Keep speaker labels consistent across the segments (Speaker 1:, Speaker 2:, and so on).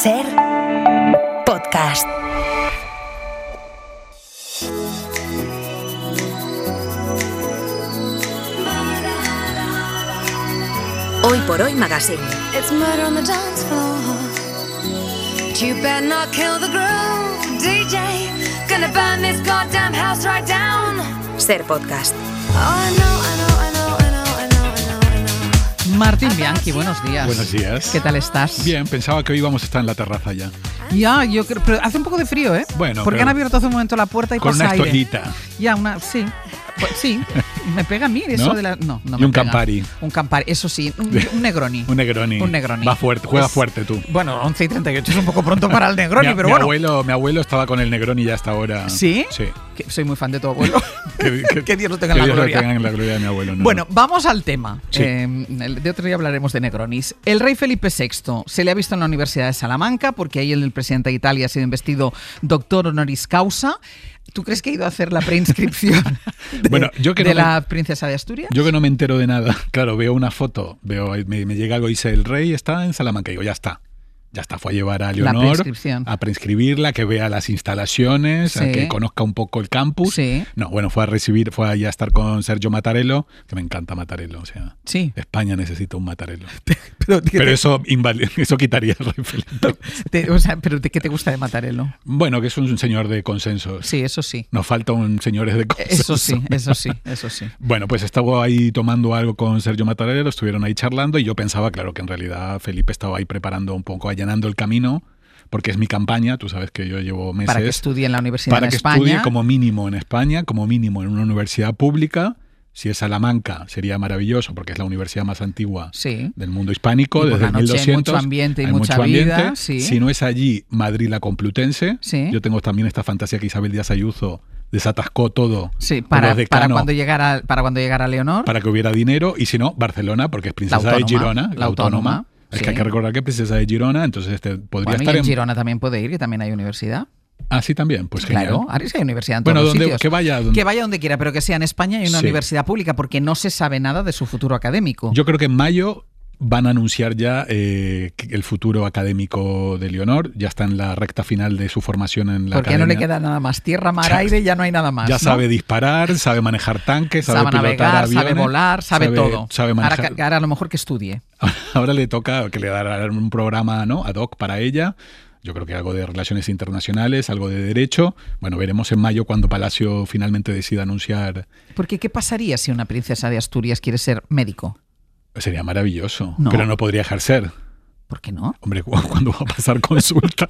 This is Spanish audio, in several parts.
Speaker 1: Ser podcast. Hoy por Hoy Magazine.
Speaker 2: It's murder on the dance floor. You better not kill the groove, DJ. Gonna burn this goddamn house right down.
Speaker 1: Ser podcast.
Speaker 2: Oh, I know.
Speaker 3: Martín Bianchi, buenos días.
Speaker 4: Buenos días.
Speaker 3: ¿Qué tal estás?
Speaker 4: Bien, pensaba que hoy íbamos a estar en la terraza ya.
Speaker 3: Ya, yo creo, pero hace un poco de frío, ¿eh?
Speaker 4: Bueno,
Speaker 3: porque
Speaker 4: pero
Speaker 3: han abierto hace un momento la puerta y
Speaker 4: con
Speaker 3: pasa
Speaker 4: una
Speaker 3: aire.
Speaker 4: estollita.
Speaker 3: Ya, sí. Pues, sí, me pega a mí eso
Speaker 4: ¿No?
Speaker 3: de la... No
Speaker 4: Y
Speaker 3: me
Speaker 4: un
Speaker 3: pega.
Speaker 4: Campari.
Speaker 3: Un Campari, eso sí, un Negroni.
Speaker 4: Un Negroni.
Speaker 3: Un Negroni.
Speaker 4: Va fuerte, juega fuerte tú.
Speaker 3: Bueno, 11:38 es un poco pronto para el Negroni, pero bueno.
Speaker 4: Mi abuelo estaba con el Negroni ya hasta ahora.
Speaker 3: ¿Sí?
Speaker 4: Sí.
Speaker 3: Que soy muy fan de tu abuelo. Que Dios lo tenga
Speaker 4: que
Speaker 3: en la
Speaker 4: Dios
Speaker 3: gloria.
Speaker 4: lo tenga en la gloria de mi abuelo. ¿no?
Speaker 3: Bueno, vamos al tema.
Speaker 4: Sí.
Speaker 3: De otro día hablaremos de Negronis. El rey Felipe VI se le ha visto en la Universidad de Salamanca porque ahí el presidente de Italia ha sido investido doctor honoris causa. ¿Tú crees que ha ido a hacer la preinscripción
Speaker 4: Bueno, yo que
Speaker 3: de
Speaker 4: no
Speaker 3: la princesa de Asturias?
Speaker 4: Yo que no me entero de nada. Claro, veo una foto, me llega algo y dice, el rey está en Salamanca. Y digo, ya está. Ya está, fue a llevar a Leonor a preinscribirla, que vea las instalaciones,
Speaker 3: Sí.
Speaker 4: a que conozca un poco el campus.
Speaker 3: Sí.
Speaker 4: No, bueno, fue allá a estar con Sergio Mattarello, que me encanta Mattarello, o sea,
Speaker 3: Sí.
Speaker 4: España necesita un Mattarello.
Speaker 3: Pero
Speaker 4: eso quitaría el rey Felipe.
Speaker 3: ¿pero de qué te gusta de Mattarello?
Speaker 4: Bueno, que es un señor de consensos.
Speaker 3: Sí, eso sí.
Speaker 4: Nos faltan señores de consensos.
Speaker 3: Eso sí.
Speaker 4: Bueno, pues estaba ahí tomando algo con Sergio Mattarello, estuvieron ahí charlando y yo pensaba, claro, que en realidad Felipe estaba ahí preparando un poco, allanando el camino, porque es mi campaña, tú sabes que yo llevo meses.
Speaker 3: Para que estudie en la universidad
Speaker 4: Para
Speaker 3: en
Speaker 4: que
Speaker 3: España.
Speaker 4: estudie como mínimo en España, como mínimo en una universidad pública. Si es Salamanca sería maravilloso porque es la universidad más antigua
Speaker 3: Sí.
Speaker 4: del mundo hispánico,
Speaker 3: Y por
Speaker 4: desde
Speaker 3: la noche
Speaker 4: 1200.
Speaker 3: hay mucho ambiente y
Speaker 4: hay
Speaker 3: mucha
Speaker 4: mucho
Speaker 3: vida,
Speaker 4: ambiente.
Speaker 3: sí.
Speaker 4: Si no es allí, Madrid la Complutense.
Speaker 3: Sí.
Speaker 4: Yo tengo también esta fantasía que Isabel Díaz Ayuso desatascó todo.
Speaker 3: Sí,
Speaker 4: por
Speaker 3: para
Speaker 4: los decanos,
Speaker 3: cuando llegara Leonor.
Speaker 4: para que hubiera dinero. Y si no, Barcelona, porque es princesa
Speaker 3: La
Speaker 4: de
Speaker 3: autónoma,
Speaker 4: Girona.
Speaker 3: la autónoma.
Speaker 4: Es
Speaker 3: Sí.
Speaker 4: que hay que recordar que es princesa de Girona, entonces podría
Speaker 3: Bueno,
Speaker 4: estar
Speaker 3: y en Girona también puede ir, que también hay universidad.
Speaker 4: Ah, sí, también. Pues
Speaker 3: Claro,
Speaker 4: genial.
Speaker 3: ahora sí hay universidad en todos
Speaker 4: Bueno,
Speaker 3: los sitios.
Speaker 4: que vaya.
Speaker 3: Que vaya donde quiera, pero que sea en España y una
Speaker 4: Sí.
Speaker 3: universidad pública, porque no se sabe nada de su futuro académico.
Speaker 4: Yo creo que en mayo van a anunciar ya el futuro académico de Leonor. Ya está en la recta final de su formación en la
Speaker 3: Porque
Speaker 4: academia.
Speaker 3: no le queda nada más. Tierra, mar, aire, ya no hay nada más.
Speaker 4: Ya
Speaker 3: ¿no?
Speaker 4: sabe disparar, sabe manejar tanques, sabe pilotar
Speaker 3: navegar,
Speaker 4: aviones,
Speaker 3: sabe volar, sabe todo.
Speaker 4: Sabe manejar.
Speaker 3: Ahora a lo mejor que estudie.
Speaker 4: Ahora le toca que le darán un programa, ¿no?, ad hoc para ella. Yo creo que algo de relaciones internacionales, algo de derecho. Bueno, veremos en mayo cuando Palacio finalmente decida anunciar.
Speaker 3: Porque ¿qué pasaría si una princesa de Asturias quiere ser médico?
Speaker 4: Sería maravilloso,
Speaker 3: No.
Speaker 4: pero no podría ejercer.
Speaker 3: ¿Por qué no?
Speaker 4: Hombre, ¿cuándo va a pasar consulta?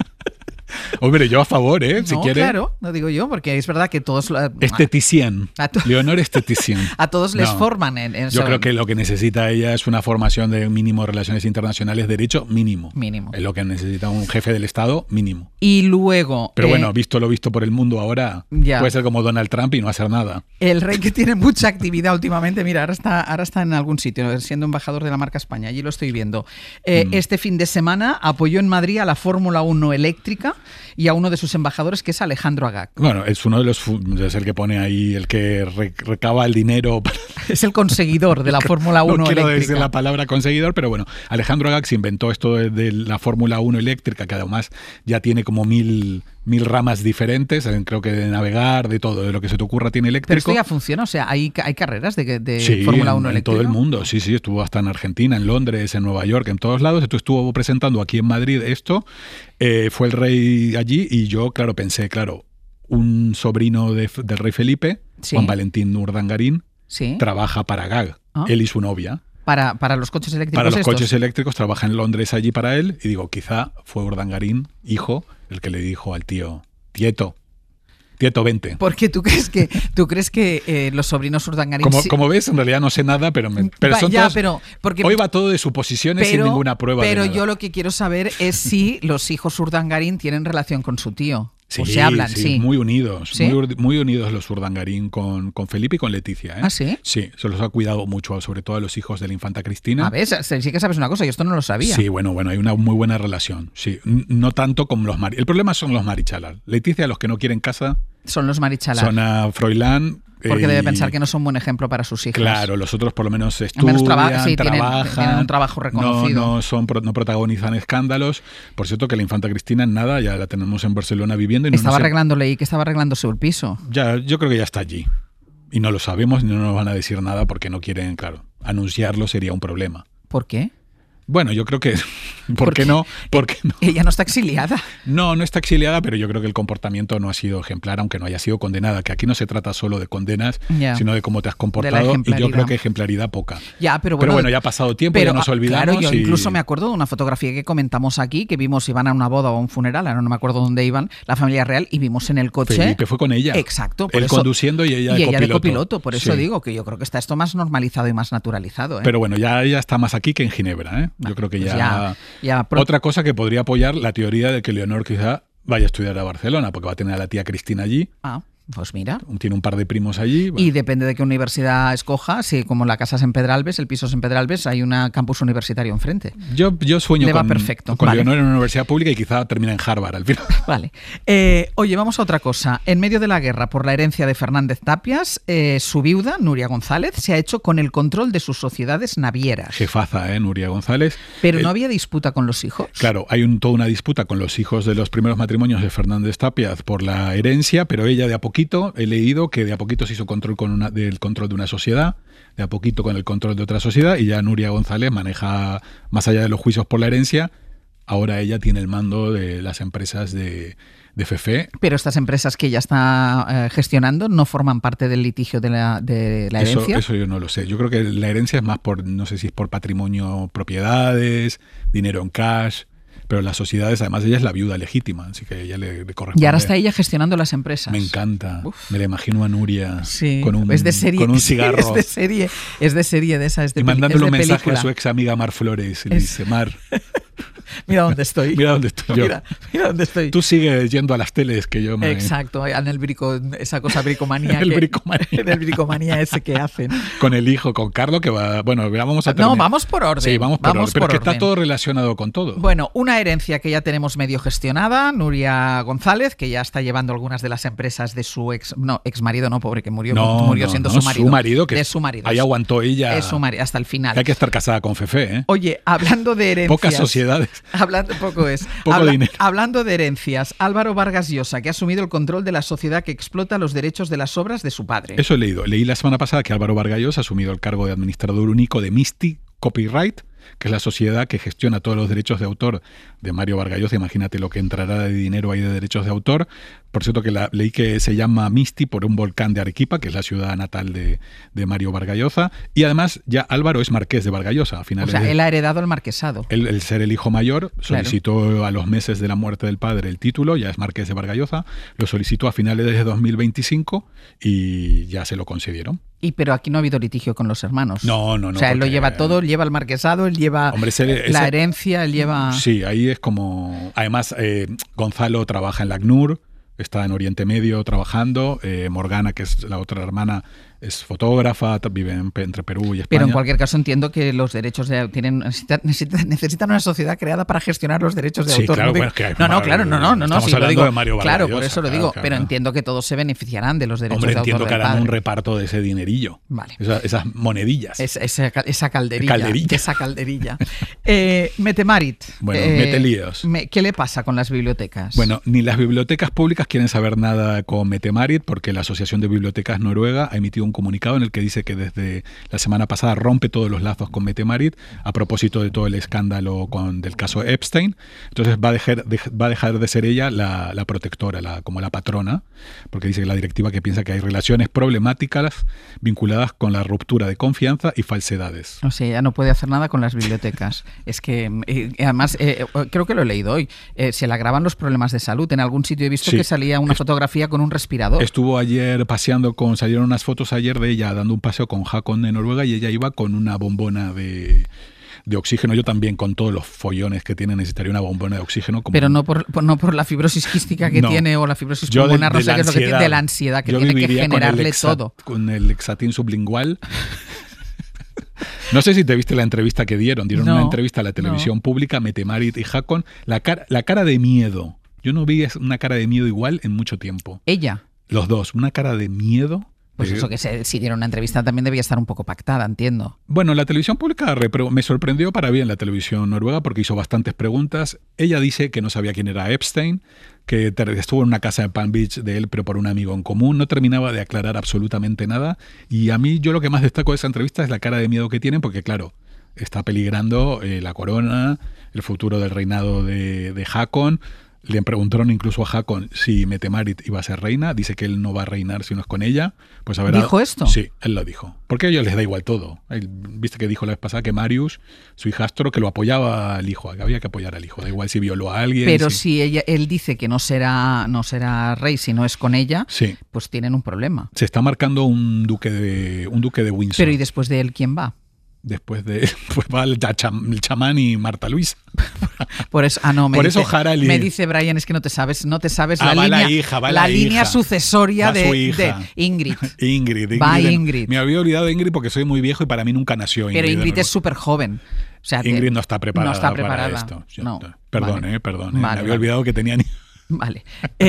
Speaker 4: Hombre, yo a favor, ¿eh? Si
Speaker 3: no,
Speaker 4: quiere.
Speaker 3: claro, no digo yo, porque es verdad que todos...
Speaker 4: Esteticien.
Speaker 3: A to-
Speaker 4: Leonor Esteticien.
Speaker 3: A todos les
Speaker 4: No.
Speaker 3: forman en
Speaker 4: Yo creo que lo que necesita ella es una formación de mínimo relaciones internacionales, derecho mínimo.
Speaker 3: Mínimo.
Speaker 4: Es lo que necesita un jefe del Estado mínimo.
Speaker 3: Y luego...
Speaker 4: Pero bueno, visto lo visto por el mundo ahora,
Speaker 3: ya.
Speaker 4: puede ser como Donald Trump y no hacer nada.
Speaker 3: El rey que tiene mucha actividad últimamente, mira, ahora está en algún sitio, siendo embajador de la marca España, allí lo estoy viendo. Este fin de semana apoyó en Madrid a la Fórmula 1 eléctrica y a uno de sus embajadores, que es Alejandro Agag.
Speaker 4: Bueno, es uno de los... Es el que pone ahí, el que recaba el dinero.
Speaker 3: Es el conseguidor de la Fórmula 1
Speaker 4: No quiero decir
Speaker 3: eléctrica.
Speaker 4: la palabra conseguidor, pero bueno, Alejandro Agag se inventó esto de la Fórmula 1 eléctrica, que además ya tiene como mil ramas diferentes, creo que de navegar, de todo, de lo que se te ocurra tiene eléctrico.
Speaker 3: Pero esto ya funciona, o sea, hay carreras de
Speaker 4: Sí,
Speaker 3: Fórmula 1
Speaker 4: en
Speaker 3: eléctrica.
Speaker 4: todo el mundo, sí, estuvo hasta en Argentina, en Londres, en Nueva York, en todos lados. Entonces estuvo presentando aquí en Madrid esto, fue el rey allí y yo, claro, pensé, un sobrino del rey Felipe,
Speaker 3: Sí.
Speaker 4: Juan Valentín Urdangarín,
Speaker 3: Sí.
Speaker 4: trabaja para Agag,
Speaker 3: Ah.
Speaker 4: él y su novia.
Speaker 3: Para los coches eléctricos
Speaker 4: Para los
Speaker 3: estos.
Speaker 4: coches eléctricos, trabaja en Londres allí para él y digo, quizá fue Urdangarín, hijo, el que le dijo al tío, Tieto, vente.
Speaker 3: Porque tú crees que los sobrinos Urdangarín...
Speaker 4: Como ves, en realidad no sé nada, pero son
Speaker 3: ya,
Speaker 4: todos-
Speaker 3: pero porque
Speaker 4: hoy va todo de suposiciones sin ninguna prueba.
Speaker 3: Pero
Speaker 4: de nada.
Speaker 3: yo lo que quiero saber es si los hijos Urdangarín tienen relación con su tío.
Speaker 4: Sí,
Speaker 3: o se hablan, sí.
Speaker 4: muy unidos.
Speaker 3: ¿Sí?
Speaker 4: Muy unidos los Urdangarín con Felipe y con Leticia. ¿eh?
Speaker 3: ¿Ah, sí?
Speaker 4: Sí, se los ha cuidado mucho, sobre todo a los hijos de la infanta Cristina.
Speaker 3: A ver, sí que sabes una cosa, yo esto no lo sabía.
Speaker 4: Sí, bueno, hay una muy buena relación. Sí, no tanto como los el problema son los marichalar. Leticia, los que no quieren casa,
Speaker 3: Son los Marichalar.
Speaker 4: Son a Froilán.
Speaker 3: Porque debe pensar que no son buen ejemplo para sus hijos.
Speaker 4: Claro, los otros por lo menos estudian,
Speaker 3: sí,
Speaker 4: trabajan.
Speaker 3: Tienen un trabajo reconocido.
Speaker 4: No protagonizan escándalos. Por cierto, que la infanta Cristina en nada, ya la tenemos en Barcelona viviendo. Y
Speaker 3: estaba arreglándose el piso.
Speaker 4: Ya, yo creo que ya está allí. Y no lo sabemos, no nos van a decir nada porque no quieren, claro, anunciarlo sería un problema.
Speaker 3: ¿Por qué?
Speaker 4: Bueno, yo creo que... ¿Por qué no?
Speaker 3: Ella no está exiliada.
Speaker 4: No está exiliada, pero yo creo que el comportamiento no ha sido ejemplar, aunque no haya sido condenada. Que aquí no se trata solo de condenas, sino de cómo te has comportado. Y yo creo que ejemplaridad poca.
Speaker 3: Pero bueno,
Speaker 4: ya ha pasado tiempo, ya nos olvidamos.
Speaker 3: Claro, yo incluso me acuerdo de una fotografía que comentamos aquí, que vimos, iban a una boda o a un funeral, ahora no me acuerdo dónde iban, la familia real, y vimos en el coche...
Speaker 4: Felipe fue con ella.
Speaker 3: Exacto.
Speaker 4: Él conduciendo y ella de
Speaker 3: copiloto. Por eso digo que yo creo que está esto más normalizado y más naturalizado.
Speaker 4: Pero bueno, ya está más aquí que en Ginebra. Yo creo que otra cosa que podría apoyar la teoría de que Leonor quizá vaya a estudiar a Barcelona, porque va a tener a la tía Cristina allí.
Speaker 3: Pues mira.
Speaker 4: Tiene un par de primos allí.
Speaker 3: Y depende de qué universidad escoja, si como la casa es en Pedralbes, el piso es en Pedralbes, hay un campus universitario enfrente.
Speaker 4: Yo sueño con
Speaker 3: vale.
Speaker 4: Leonor en una universidad pública y quizá termina en Harvard al final.
Speaker 3: Vale. Oye, vamos a otra cosa. En medio de la guerra por la herencia de Fernández Tapias, su viuda, Nuria González, se ha hecho con el control de sus sociedades navieras.
Speaker 4: Jefaza, Nuria González.
Speaker 3: Pero ¿no había disputa con los hijos?
Speaker 4: Claro, hay toda una disputa con los hijos de los primeros matrimonios de Fernández Tapias por la herencia, pero ella de a poquito, he leído que de a poquito se hizo control del control de una sociedad, de a poquito con el control de otra sociedad, y ya Nuria González maneja, más allá de los juicios por la herencia, ahora ella tiene el mando de las empresas de FEFE.
Speaker 3: Pero estas empresas que ella está gestionando no forman parte del litigio de la herencia.
Speaker 4: Eso yo no lo sé. Yo creo que la herencia es más por, no sé si es por patrimonio, propiedades, dinero en cash. Pero las sociedades, además ella es la viuda legítima, así que a ella le corresponde.
Speaker 3: Y ahora está ella gestionando las empresas.
Speaker 4: Me encanta. Me la imagino a Nuria con un cigarro.
Speaker 3: Es de serie de esa.
Speaker 4: Y mandándole un mensaje a su ex amiga Mar Flores. Y le dice, Mar...
Speaker 3: Mira dónde estoy.
Speaker 4: Mira dónde estoy yo.
Speaker 3: Mira dónde estoy.
Speaker 4: Tú sigues yendo a las teles que yo me...
Speaker 3: Exacto, en el esa cosa bricomanía.
Speaker 4: En el
Speaker 3: bricomanía ese que hacen.
Speaker 4: Con el hijo, con Carlos, que va... Bueno, vamos a terminar.
Speaker 3: No, vamos por orden.
Speaker 4: Sí, vamos por orden. Pero que está todo relacionado con todo.
Speaker 3: Bueno, una herencia que ya tenemos medio gestionada, Nuria González, que ya está llevando algunas de las empresas de su ex marido, no, pobre, que murió siendo su marido.
Speaker 4: Su marido, que
Speaker 3: de su marido.
Speaker 4: Ahí aguantó ella.
Speaker 3: Es su marido, hasta el final.
Speaker 4: Hay que estar casada con Fefe, ¿eh?
Speaker 3: Oye, hablando de herencias...
Speaker 4: Pocas sociedades.
Speaker 3: Dinero. Hablando de herencias, Álvaro Vargas Llosa, que ha asumido el control de la sociedad que explota los derechos de las obras de su padre.
Speaker 4: Eso he leído. Leí la semana pasada que Álvaro Vargas Llosa ha asumido el cargo de administrador único de Misty Copyright, que es la sociedad que gestiona todos los derechos de autor de Mario Vargas Llosa. Imagínate lo que entrará de dinero ahí de derechos de autor. Por cierto, que leí que se llama Misty por un volcán de Arequipa, que es la ciudad natal de Mario Vargas Llosa. Y además ya Álvaro es marqués de Vargas Llosa.
Speaker 3: Él ha heredado el marquesado.
Speaker 4: El ser el hijo mayor, solicitó a los meses de la muerte del padre el título, ya es marqués de Vargas Llosa, lo solicitó a finales de 2025 y ya se lo concedieron.
Speaker 3: Pero aquí no ha habido litigio con los hermanos.
Speaker 4: No.
Speaker 3: O sea, él lo lleva todo, él lleva el marquesado, él lleva la herencia, él lleva...
Speaker 4: Sí, ahí es como... Además, Gonzalo trabaja en la ACNUR, está en Oriente Medio trabajando. Morgana, que es la otra hermana, es fotógrafa, vive entre Perú y España.
Speaker 3: Pero en cualquier caso entiendo que los derechos necesitan una sociedad creada para gestionar los derechos de autor.
Speaker 4: Claro,
Speaker 3: Estamos
Speaker 4: hablando de Mario Vargas
Speaker 3: Claro,
Speaker 4: Llosa,
Speaker 3: por eso lo digo. Pero entiendo que todos se beneficiarán de los derechos de autor.
Speaker 4: Entiendo que harán un reparto de ese dinerillo.
Speaker 3: Vale.
Speaker 4: Esas monedillas.
Speaker 3: Esa calderilla. Metemarit.
Speaker 4: Bueno, mete líos.
Speaker 3: ¿Qué le pasa con las bibliotecas?
Speaker 4: Bueno, ni las bibliotecas públicas quieren saber nada con Metemarit, porque la Asociación de Bibliotecas Noruega ha emitido un comunicado en el que dice que desde la semana pasada rompe todos los lazos con Metemarit a propósito de todo el escándalo del caso Epstein. Entonces va a dejar de ser ella la protectora, como la patrona, porque dice que la directiva que piensa que hay relaciones problemáticas vinculadas con la ruptura de confianza y falsedades.
Speaker 3: O sea, ya no puede hacer nada con las bibliotecas. Es que, además, creo que lo he leído hoy, se le agravan los problemas de salud. En algún sitio he visto que salía una fotografía con un respirador.
Speaker 4: Estuvo ayer paseando salieron unas fotos ayer de ella dando un paseo con Hakon de Noruega y ella iba con una bombona de oxígeno. Yo también, con todos los follones que tiene, necesitaría una bombona de oxígeno.
Speaker 3: Pero no por la fibrosis quística que tiene o la fibrosis pulmonar, no sé qué es lo que tiene, de la ansiedad que tiene que generarle todo.
Speaker 4: Con el Lexatin sublingual. No sé si te viste la entrevista que dieron una entrevista a la televisión pública, Metemarit y Hakon. La cara de miedo. Yo no vi una cara de miedo igual en mucho tiempo.
Speaker 3: ¿Ella?
Speaker 4: Los dos, una cara de miedo.
Speaker 3: Pues eso que si dieron una entrevista también debía estar un poco pactada, entiendo.
Speaker 4: Bueno, la televisión pública me sorprendió para bien la televisión noruega porque hizo bastantes preguntas. Ella dice que no sabía quién era Epstein, que estuvo en una casa de Palm Beach de él, pero por un amigo en común. No terminaba de aclarar absolutamente nada. Y a mí, yo lo que más destaco de esa entrevista es la cara de miedo que tienen, porque claro, está peligrando la corona, el futuro del reinado de Haakon. Le preguntaron incluso a Haakon si Mette-Marit iba a ser reina. Dice que él no va a reinar si no es con ella. Pues a ver,
Speaker 3: ¿dijo esto?
Speaker 4: Sí, él lo dijo. Porque a ellos les da igual todo. Viste que dijo la vez pasada que Marius, su hijastro, que lo apoyaba al hijo, que había que apoyar al hijo. Da igual si violó a alguien.
Speaker 3: Pero si él dice que no será rey si no es con ella,
Speaker 4: sí,
Speaker 3: pues tienen un problema.
Speaker 4: Se está marcando un duque de Windsor.
Speaker 3: Pero ¿y después de él quién va?
Speaker 4: Después de pues va el chamán y Marta Luisa.
Speaker 3: Por eso,
Speaker 4: Harald
Speaker 3: me dice Brian, es que no te sabes
Speaker 4: la
Speaker 3: línea sucesoria de Ingrid.
Speaker 4: Ingrid. Me había olvidado de Ingrid porque soy muy viejo y para mí nunca nació Ingrid.
Speaker 3: Pero Ingrid es súper joven. O sea,
Speaker 4: Ingrid no está preparada para esto. Perdón.
Speaker 3: Vale,
Speaker 4: me había olvidado que tenía...
Speaker 3: Vale.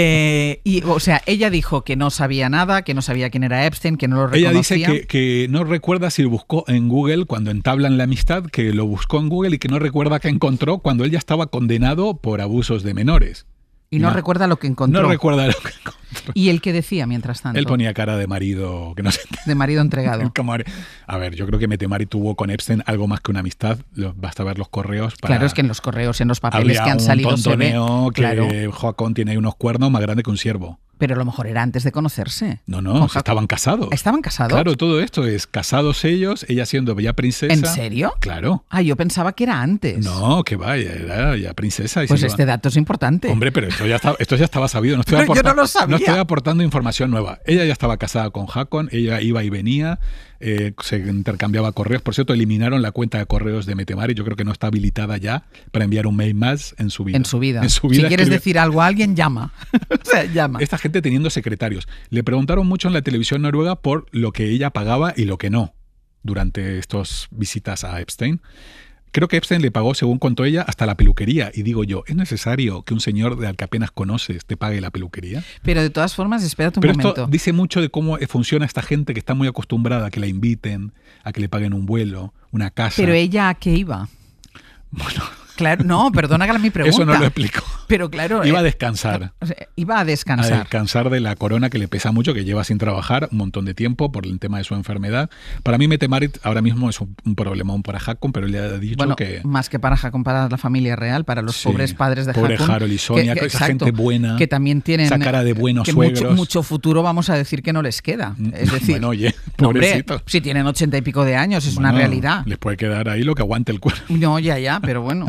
Speaker 3: O sea, ella dijo que no sabía nada, que no sabía quién era Epstein, que no lo reconocía.
Speaker 4: Ella dice que no recuerda si lo buscó en Google cuando entablan la amistad, que lo buscó en Google y que no recuerda qué encontró cuando él ya estaba condenado por abusos de menores.
Speaker 3: Y no recuerda lo que encontró.
Speaker 4: No recuerda lo que encontró.
Speaker 3: ¿Y él qué decía mientras tanto?
Speaker 4: Él ponía cara de marido que no sé.
Speaker 3: De marido entregado.
Speaker 4: A ver, yo creo que Mette-Marit tuvo con Epstein algo más que una amistad. Basta ver los correos.
Speaker 3: Claro, es que en los correos, en los papeles que han salido se ve.
Speaker 4: Que Haakon tiene ahí unos cuernos más grandes que un ciervo.
Speaker 3: Pero a lo mejor era antes de conocerse.
Speaker 4: No, estaban casados.
Speaker 3: ¿Estaban casados?
Speaker 4: Claro, todo esto es casados ellos, ella siendo ya princesa.
Speaker 3: ¿En serio?
Speaker 4: Claro.
Speaker 3: Yo pensaba que era antes.
Speaker 4: No, que vaya, era ya princesa. Y
Speaker 3: pues este dato es importante.
Speaker 4: Hombre, pero esto ya estaba sabido. No estoy
Speaker 3: yo no lo sabía.
Speaker 4: No estoy aportando información nueva. Ella ya estaba casada con Haakon, ella iba y venía, se intercambiaba correos. Por cierto, eliminaron la cuenta de correos de Mette-Marit. Yo creo que no está habilitada ya para enviar un mail más en su vida.
Speaker 3: En su vida. Si quieres decir algo a alguien, llama. O sea, llama.
Speaker 4: Esta gente teniendo secretarios. Le preguntaron mucho en la televisión noruega por lo que ella pagaba y lo que no durante estas visitas a Epstein. Creo que Epstein le pagó, según contó ella, hasta la peluquería. Y digo yo, ¿es necesario que un señor al que apenas conoces te pague la peluquería?
Speaker 3: Pero de todas formas, espérate un momento.
Speaker 4: Esto dice mucho de cómo funciona esta gente que está muy acostumbrada a que la inviten, a que le paguen un vuelo, una casa.
Speaker 3: ¿Pero ella a qué iba?
Speaker 4: Bueno...
Speaker 3: Claro, no, perdona que mi pregunta.
Speaker 4: Eso no lo explico.
Speaker 3: Pero claro...
Speaker 4: Iba a descansar.
Speaker 3: Iba a descansar.
Speaker 4: A descansar de la corona que le pesa mucho, que lleva sin trabajar un montón de tiempo por el tema de su enfermedad. Para mí Mette-Marit ahora mismo es un problemón para Haakon, pero le ha dicho que...
Speaker 3: más que para Haakon, para la familia real, para los pobres padres de Haakon.
Speaker 4: Pobre Harold y Sonia, esa gente buena.
Speaker 3: Que también tienen...
Speaker 4: Esa cara de buenos
Speaker 3: que
Speaker 4: suegros.
Speaker 3: Mucho futuro vamos a decir que no les queda. Es decir...
Speaker 4: Bueno, oye, pobrecito.
Speaker 3: Hombre, si tienen 80 y pico de años, es una realidad.
Speaker 4: Les puede quedar ahí lo que aguante el cuerpo.
Speaker 3: No, ya, pero bueno.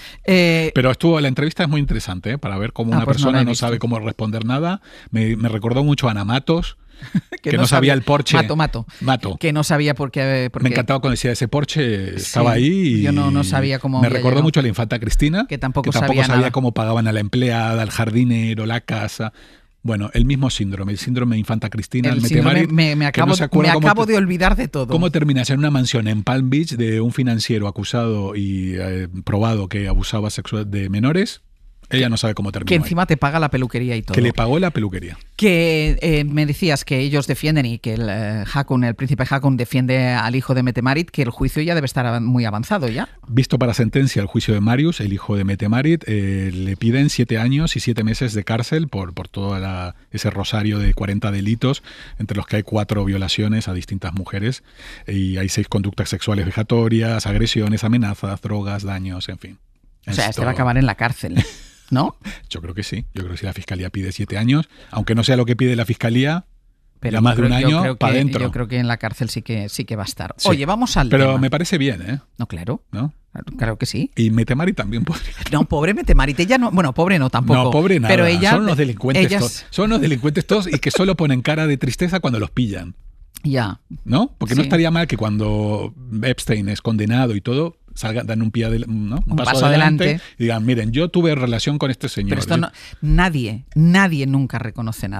Speaker 4: Pero la entrevista es muy interesante, para ver cómo una persona no sabe cómo responder nada. Me recordó mucho a Ana Matos, que no sabía el Porsche.
Speaker 3: Mato. Que no sabía por qué.
Speaker 4: Me encantaba cuando decía ese Porsche, estaba ahí. Y
Speaker 3: yo no sabía cómo.
Speaker 4: Me recordó mucho a la infanta Cristina,
Speaker 3: que tampoco
Speaker 4: sabía
Speaker 3: nada.
Speaker 4: Cómo pagaban a la empleada, al jardinero, la casa. Bueno, el mismo síndrome, el síndrome de infanta Cristina.
Speaker 3: Me acabo de olvidar de todo.
Speaker 4: ¿Cómo terminas en una mansión en Palm Beach de un financiero acusado y probado que abusaba sexual de menores? Ella no sabe cómo terminó.
Speaker 3: Que encima te paga la peluquería y todo.
Speaker 4: Que le pagó la peluquería.
Speaker 3: Que me decías que ellos defienden y que el príncipe Haakon defiende al hijo de Mette-Marit, que el juicio ya debe estar muy avanzado ya.
Speaker 4: Visto para sentencia el juicio de Marius, el hijo de Mette-Marit, le piden 7 años y 7 meses de cárcel por todo ese rosario de 40 delitos, entre los que hay 4 violaciones a distintas mujeres y hay 6 conductas sexuales vejatorias, agresiones, amenazas, drogas, daños, en fin.
Speaker 3: O sea, este va a acabar en la cárcel. ¿No?
Speaker 4: Yo creo que sí. Yo creo que si la Fiscalía pide 7 años, aunque no sea lo que pide la Fiscalía, pero ya más de un año para adentro.
Speaker 3: Yo creo que en la cárcel sí que va a estar. Sí. Oye, vamos al
Speaker 4: tema.
Speaker 3: Pero
Speaker 4: me parece bien, ¿eh?
Speaker 3: No, claro.
Speaker 4: ¿No?
Speaker 3: Claro que sí.
Speaker 4: Y Mette-Marit también podría.
Speaker 3: No, pobre Mette-Marit. Ella no... Bueno, pobre no, tampoco.
Speaker 4: No, pobre nada.
Speaker 3: Pero ella...
Speaker 4: Son los delincuentes todos. Son los delincuentes todos y que solo ponen cara de tristeza cuando los pillan.
Speaker 3: Ya.
Speaker 4: ¿No? Porque no estaría mal que cuando Epstein es condenado y todo... dan un paso adelante y digan, miren, yo tuve relación con este señor.
Speaker 3: Pero esto nadie nunca reconoce nada.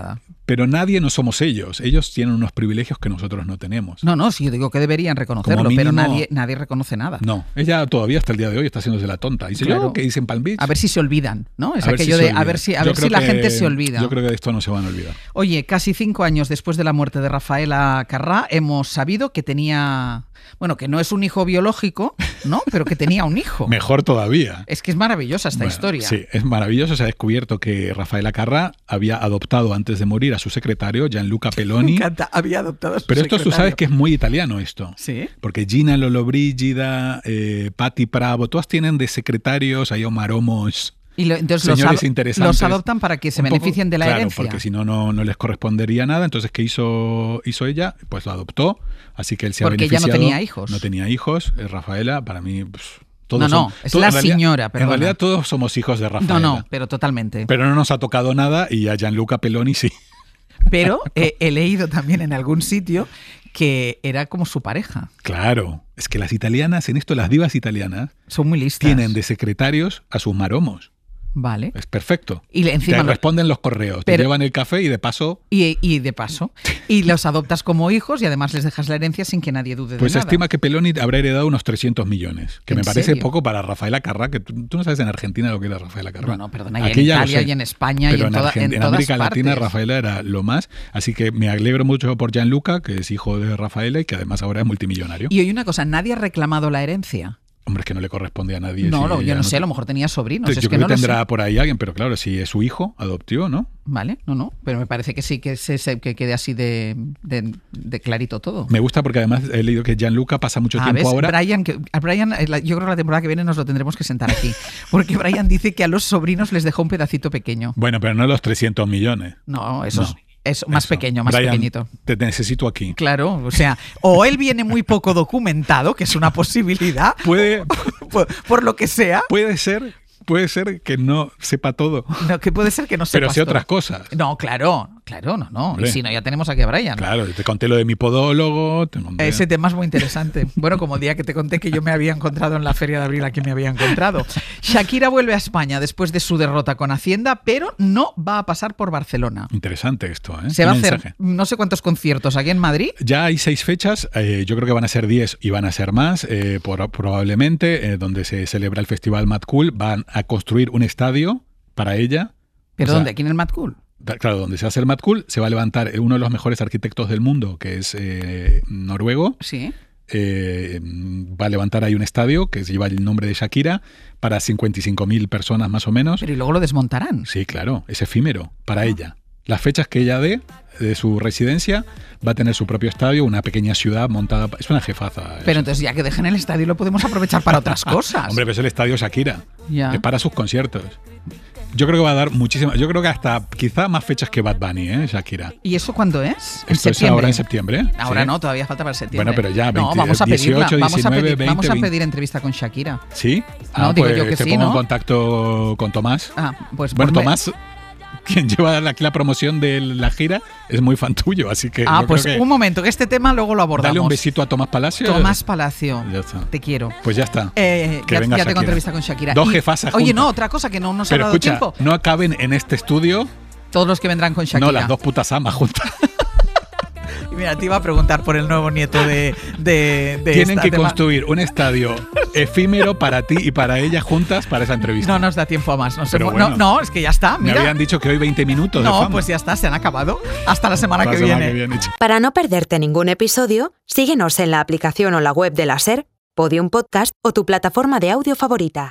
Speaker 4: pero nadie no somos ellos. Ellos tienen unos privilegios que nosotros no tenemos.
Speaker 3: No, sí, yo digo que deberían reconocerlo,
Speaker 4: Como
Speaker 3: pero
Speaker 4: mínimo-
Speaker 3: nadie reconoce nada.
Speaker 4: No, ella todavía hasta el día de hoy está haciéndose la tonta. Dice,
Speaker 3: Claro.
Speaker 4: yo que hice en Palm Beach.
Speaker 3: A ver si se olvidan, ¿no? Es
Speaker 4: A ver
Speaker 3: aquello
Speaker 4: si se
Speaker 3: de a
Speaker 4: olvida.
Speaker 3: ver si
Speaker 4: Yo creo
Speaker 3: la
Speaker 4: que-
Speaker 3: gente se olvida.
Speaker 4: Yo creo que de esto no se van a olvidar.
Speaker 3: Oye, casi 5 años después de la muerte de Rafaela Carrà, hemos sabido que tenía, bueno, que no es un hijo biológico, ¿no? Pero que tenía un hijo.
Speaker 4: Mejor todavía.
Speaker 3: Es que es maravillosa esta
Speaker 4: Bueno,
Speaker 3: historia.
Speaker 4: Sí, es maravilloso. Se ha descubierto que Rafaela Carrà había adoptado antes de morir a su secretario, Gianluca
Speaker 3: Me
Speaker 4: Peloni.
Speaker 3: encanta, había adoptado a su
Speaker 4: Pero esto tú
Speaker 3: secretario.
Speaker 4: sabes que es muy italiano esto.
Speaker 3: Sí.
Speaker 4: Porque Gina Lollobrigida, Patti Bravo, todas tienen de secretarios, hay maromos,
Speaker 3: Y entonces
Speaker 4: señores interesantes.
Speaker 3: los adoptan para que se
Speaker 4: Un poco-
Speaker 3: beneficien de la
Speaker 4: claro,
Speaker 3: herencia.
Speaker 4: porque si no, no les correspondería nada. Entonces, ¿qué hizo ella? Pues lo adoptó. Así que él se ha
Speaker 3: Porque ella no
Speaker 4: beneficiado.
Speaker 3: tenía hijos.
Speaker 4: No tenía hijos. Rafaela, para mí, pues, todos
Speaker 3: No,
Speaker 4: son-
Speaker 3: es
Speaker 4: todos-
Speaker 3: la
Speaker 4: en realidad-
Speaker 3: señora, perdona.
Speaker 4: En realidad todos somos hijos de Rafaela.
Speaker 3: No, pero totalmente.
Speaker 4: Pero no nos ha tocado nada y a Gianluca Peloni sí.
Speaker 3: Pero he leído también en algún sitio que era como su pareja.
Speaker 4: Claro. Es que las italianas, en esto las divas italianas,
Speaker 3: Son muy listas.
Speaker 4: tienen de secretarios a sus maromos.
Speaker 3: Vale.
Speaker 4: Es perfecto.
Speaker 3: Y encima
Speaker 4: te
Speaker 3: lo-
Speaker 4: responden los correos, te
Speaker 3: Pero-
Speaker 4: llevan el café y de paso...
Speaker 3: Y de paso. Y los adoptas como hijos y además les dejas la herencia sin que nadie dude
Speaker 4: Pues
Speaker 3: de
Speaker 4: se
Speaker 3: nada.
Speaker 4: estima que Peloni habrá heredado unos 300 millones, que
Speaker 3: ¿En
Speaker 4: me parece
Speaker 3: serio?
Speaker 4: poco para Rafaela Carrà, que tú no sabes en Argentina lo que era Rafaela Carrà.
Speaker 3: No, perdona, y en
Speaker 4: Aquí ya lo
Speaker 3: Italia
Speaker 4: sé,
Speaker 3: y en España y
Speaker 4: pero
Speaker 3: en toda- en
Speaker 4: en
Speaker 3: todas
Speaker 4: América Latina
Speaker 3: partes.
Speaker 4: Rafaela era lo más, así que me alegro mucho por Gianluca, que es hijo de Rafaela y que además ahora es multimillonario.
Speaker 3: Y oye, una cosa, nadie ha reclamado la herencia.
Speaker 4: Hombre, es que no le corresponde a nadie.
Speaker 3: No,
Speaker 4: si
Speaker 3: yo
Speaker 4: ella
Speaker 3: no sé, a lo mejor tenía sobrinos.
Speaker 4: Yo
Speaker 3: Es
Speaker 4: creo
Speaker 3: que no lo
Speaker 4: tendrá
Speaker 3: sé.
Speaker 4: por ahí alguien, pero claro, si es su hijo, adoptió, ¿no?
Speaker 3: Vale, no, pero me parece que sí, que quede así de clarito todo.
Speaker 4: Me gusta porque además he leído que Gianluca pasa mucho tiempo
Speaker 3: ¿ves?
Speaker 4: ahora.
Speaker 3: Brian, yo creo que la temporada que viene nos lo tendremos que sentar aquí. Porque Brian dice que a los sobrinos les dejó un pedacito pequeño.
Speaker 4: Bueno, pero no los 300 millones.
Speaker 3: No, eso
Speaker 4: No.
Speaker 3: es más
Speaker 4: Eso.
Speaker 3: pequeño, más
Speaker 4: Brian,
Speaker 3: pequeñito.
Speaker 4: Te necesito aquí.
Speaker 3: Claro, o sea, o él viene muy poco documentado, que es una posibilidad,
Speaker 4: Puede
Speaker 3: por lo que sea,
Speaker 4: Puede ser que no sepa todo,
Speaker 3: no, que puede ser que no sepas
Speaker 4: pero sí
Speaker 3: todo.
Speaker 4: otras cosas.
Speaker 3: No, claro, no.
Speaker 4: Hombre.
Speaker 3: Y si no, ya tenemos aquí a Brian.
Speaker 4: Claro, te conté lo de mi podólogo. te conté-
Speaker 3: Ese tema es muy interesante. Bueno, como el día que te conté que yo me había encontrado en la Feria de Abril, aquí me había encontrado. Shakira vuelve a España después de su derrota con Hacienda, pero no va a pasar por Barcelona.
Speaker 4: Interesante esto, ¿eh?
Speaker 3: Se va a
Speaker 4: Qué
Speaker 3: hacer
Speaker 4: mensaje.
Speaker 3: no sé cuántos conciertos aquí en Madrid.
Speaker 4: Ya hay 6 fechas, yo creo que van a ser 10 y van a ser más, probablemente, donde se celebra el Festival Mad Cool. Van a construir un estadio para ella.
Speaker 3: ¿Pero
Speaker 4: O sea,
Speaker 3: dónde? ¿Aquí en el Mad Cool?
Speaker 4: Claro, donde se hace el Mad Cool, se va a levantar uno de los mejores arquitectos del mundo, que es noruego.
Speaker 3: Sí.
Speaker 4: Va a levantar ahí un estadio que lleva el nombre de Shakira para 55.000 personas más o menos.
Speaker 3: Pero y luego lo desmontarán.
Speaker 4: Sí, claro, es efímero para ella. Las fechas que ella dé de su residencia va a tener su propio estadio, una pequeña ciudad montada. Es una jefaza.
Speaker 3: Pero
Speaker 4: eso.
Speaker 3: entonces ya que dejen el estadio lo podemos aprovechar para otras cosas.
Speaker 4: Hombre, pero es el estadio Shakira.
Speaker 3: Ya.
Speaker 4: Es para sus conciertos. Yo creo que va a dar muchísimas. Yo creo que hasta quizá más fechas que Bad Bunny, Shakira.
Speaker 3: ¿Y eso cuándo es?
Speaker 4: Esto es ahora en septiembre.
Speaker 3: Ahora
Speaker 4: sí.
Speaker 3: no, todavía falta para septiembre.
Speaker 4: Bueno, pero ya,
Speaker 3: no,
Speaker 4: 20,
Speaker 3: vamos a pedirla.
Speaker 4: 18, 19, 20,
Speaker 3: vamos a
Speaker 4: 20.
Speaker 3: pedir entrevista con Shakira.
Speaker 4: ¿Sí?
Speaker 3: No, digo
Speaker 4: pues
Speaker 3: yo que
Speaker 4: te
Speaker 3: sí,
Speaker 4: pongo
Speaker 3: ¿no?
Speaker 4: en contacto con Tomás.
Speaker 3: Pues
Speaker 4: Bueno,
Speaker 3: ponme-
Speaker 4: Tomás, quien lleva aquí la promoción de la gira, es muy fan tuyo, así que. yo
Speaker 3: pues
Speaker 4: creo que
Speaker 3: un momento, que este tema luego lo abordamos.
Speaker 4: dale un besito a Tomás Palacio.
Speaker 3: Tomás Palacio,
Speaker 4: Ya está.
Speaker 3: te quiero.
Speaker 4: Pues ya está.
Speaker 3: Ya
Speaker 4: venga
Speaker 3: tengo
Speaker 4: Shakira.
Speaker 3: entrevista con Shakira.
Speaker 4: Dos
Speaker 3: Y-
Speaker 4: jefazas
Speaker 3: Oye,
Speaker 4: juntas.
Speaker 3: no, otra cosa que no nos ha
Speaker 4: Pero
Speaker 3: dado
Speaker 4: escucha,
Speaker 3: tiempo.
Speaker 4: no acaben en este estudio,
Speaker 3: Todos los que vendrán con Shakira.
Speaker 4: no las dos putas amas juntas.
Speaker 3: Y mira, te iba a preguntar por el nuevo nieto de
Speaker 4: Tienen
Speaker 3: esta
Speaker 4: que
Speaker 3: tema.
Speaker 4: construir un estadio efímero para ti y para ella juntas para esa entrevista.
Speaker 3: No nos da tiempo a más.
Speaker 4: Pero bueno.
Speaker 3: no, es que ya está.
Speaker 4: Me
Speaker 3: Mira.
Speaker 4: habían dicho que hoy 20 minutos de
Speaker 3: No,
Speaker 4: fama.
Speaker 3: pues ya está, se han acabado. Hasta la semana
Speaker 4: La
Speaker 3: que
Speaker 4: semana
Speaker 3: viene.
Speaker 4: que viene.
Speaker 1: Para no perderte ningún episodio, síguenos en la aplicación o la web de la SER, Podium Podcast o tu plataforma de audio favorita.